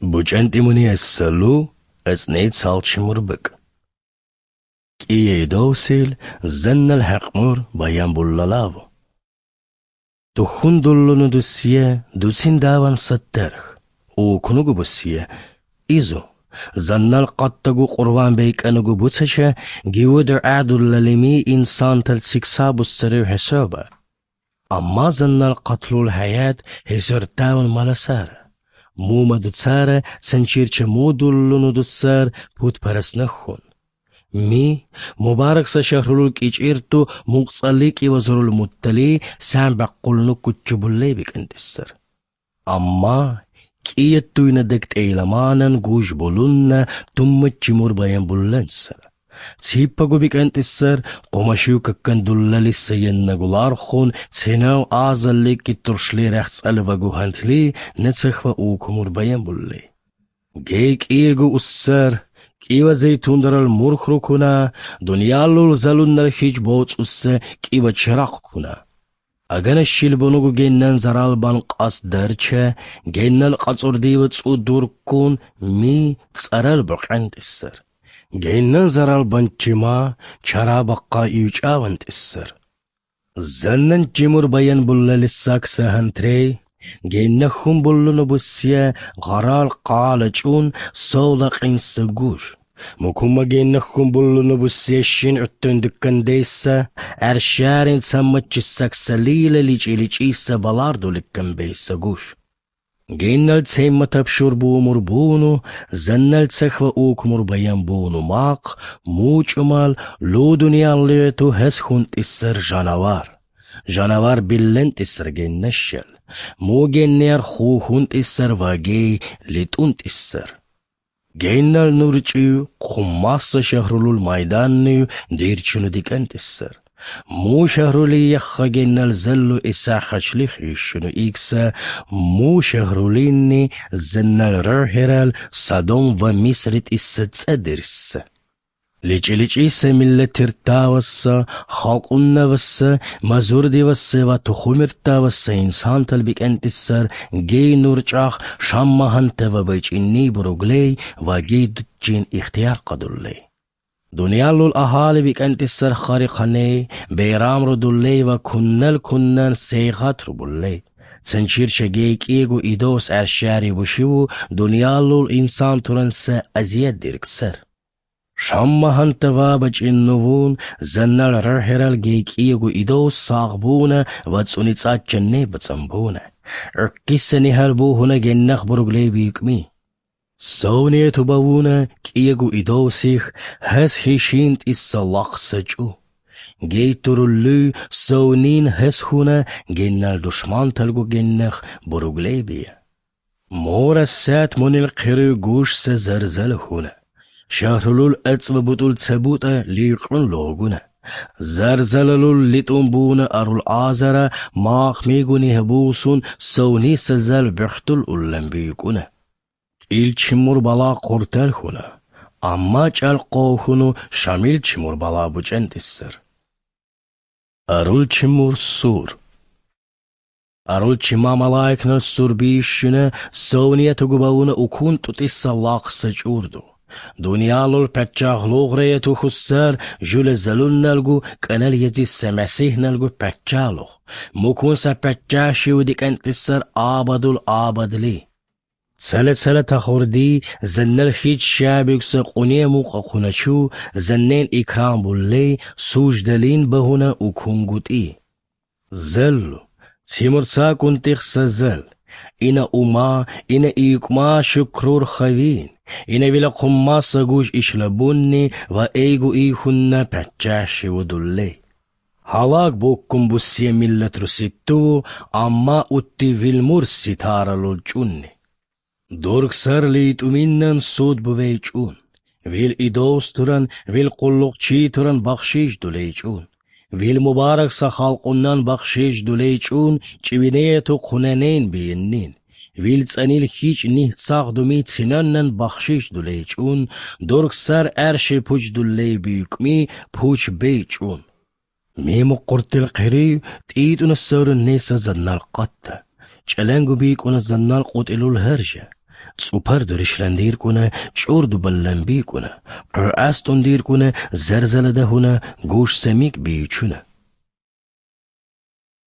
بوچنتیمونی السلو اثنيت سالتش مربك كي دوسيل زن الحقمر بيان بولالابو تخون دولونو دوسيه دوسين داوان سترخ وكنوغو بسيه إيزو زن القطقو قربان بيك أنوغو بوتسشه جيودر عادو للمي إنسان تلسيكسابو السرير حسابه أما زن القتلو الحياة هزر تاون مالساره موما دوتساره سنچيرچه مودولونو دوتسار پوت پرس نخون مي مبارك سشهرلو كيچيرتو مقصليك وزرول متلي سام بقولنو كتشبولي بك انتسر أما كيتو يندكت ايلمانن گوش بولون تم چمور بيان بولنسر تيباگو بك انتسر قمشيو ككن دولالي سيننگولار خون سيناو آزالي كي ترشلي رخص الوغو هنتلي نتسخوا اوكمور بيان بولي گيك ايگو اسر كيوا زيتون درال مرخرو كنا دنيالو زلون نرخيج بوت اسر كيوا چراق كنا اگن الشيلبونوگو گينن زرال بان قاس درچه گينن قصور ديو تسو دور كون مي تسرال بقعند اسر گينن زرال بانچما چرا بقا يوچاوند اسر زنن چمور بيان بولا لساك سهنتري گينن خون بولونو بسيه غرال قالچون سولقين سگوش مكوما گينن خون بولونو بسيه شين عتون دكن ديسا ارشارين سمچ سكسليل ليچ بلاردو لكن بيسگوش گينل تسيما تبشور بو مربونو زنل تسخوا اوك مربيان بونو ماق موچ امال لو دنيا ليتو هس خونت اسر جانوار بلنت اسر گين نشل مو گينير خو خونت اسر واگي لتونت اسر گينل نورچيو خماس شهرلو الميدان ديرچنو ديكنت اسر مو شهرولي يخا گينل زلو اسا خشلي خيشنو اكسا مو شهروليني زنل رهرال صدوم ومصرت اسا تصدرس ليچ اسا ملت ارتاوسا خاقونا وسا مزوردي وسا و تخومرتا وسا انسان تلبك انتسر گي نورچاخ شامهانت و بيچ اني بروغلي و گي دچين اختيار قدولي دنيالو الأهالي بك انتسر خارقاني بيرام ردولي و كنن سيغات ربولي سنشير شگيك ايگو ايدوس ارشاري بوشيو دنيالو الانسان ترنسا ازياد ديركسر شامهان توابج النوون زنال رهرال گيك ايگو ايدوس ساغبونا و تسونيتسات جنة بتسنبونا اركسني هربوهنا جنخ بروغلي بيكمي سوني تباونا كيغو إدوسيخ هس هشينت إسا سجو جيترولو سونين هس خونا جنال دشمان تلگو جنخ بروغلي بيا مورا سات من القري گوش سزرزل خونا شهرلول أتسب بطول تسبوتا ليقرن لوغونا زرزللول لتنبونا أرول آزرا ماخ ميگوني هبوسون سوني سزل بختل أولن بيكونا إلچمور بالا قرتل خونا أما چال قوخونو شامل چمور بالا بوچند اسر أرول چمور سور أرول چما ملايكنا سور بيشنا سونية تقباونا اكون تتسا لاق سجوردو دنيالو الپچاغ لغريتو خسر جول زلون نلگو كنال يزي سمسيه نلگو پچالو مكون سا پچاشي وديك انتسر آبادو الآبادلي سلة تخوردي زنل خيج شابك سقوني موقع خونشو زنين إكرام بولي سوج دلين بهنا وكونغوت زلو تيمور ساكون تخس زل إنا أما إنا إيكما شكرور خوين إنا بلا قما ساقوش إشلبوني وإيغو إيخونا پچاشي ودولي هلاك بوكم بسي ملت رسيتو أما أتي فيلمور ستارة للجوني دورك سر ليت ومنن صود بويچون ويل إدوس ترن ويل قلق چي ترن بخشيش دوليچون ويل مبارك سخالقنن بخشيش دوليچون چوينيتو قننين بينين ويل تسانيل خيچ نيت ساق دومي تسننن بخشيش دوليچون دورك سر ارشي پوچ دولي بيكمي پوچ بيچون ميمو قرتل قري تيتون السور النيسا زنال قطة چلنگو بيكون زنال قوت إلو الهرجة ጹፐር ድርሽለንዲር ቁነ ጮርዱ በለንቢ ቁነ ቅርአስቶንዲር ቁነ ዘርዘለደ ሁነ ጎሽ ሰሚቅ ቢይቹነ